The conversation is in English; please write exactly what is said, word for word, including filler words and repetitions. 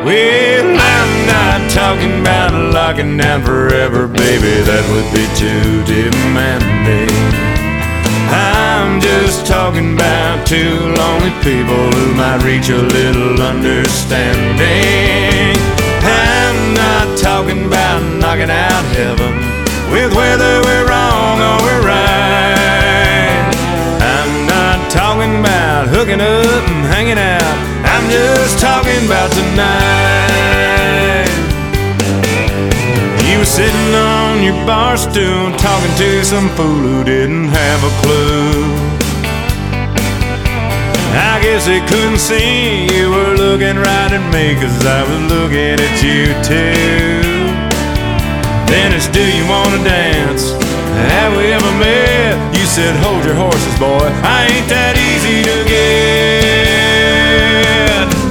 Well, I'm not talking about locking down forever, baby, that would be too demanding. I'm just talking about two lonely people who might reach a little understanding. I'm not talking about knocking out heaven with whether we're wrong or we're right. I'm not talking about hooking up and hanging out. I'm just talking about tonight. You were sitting on your bar stool talking to some fool who didn't have a clue. I guess they couldn't see you were looking right at me, 'cause I was looking at you too. Then it's, do you wanna dance? Have we ever met? You said, hold your horses, boy, I ain't that easy to get.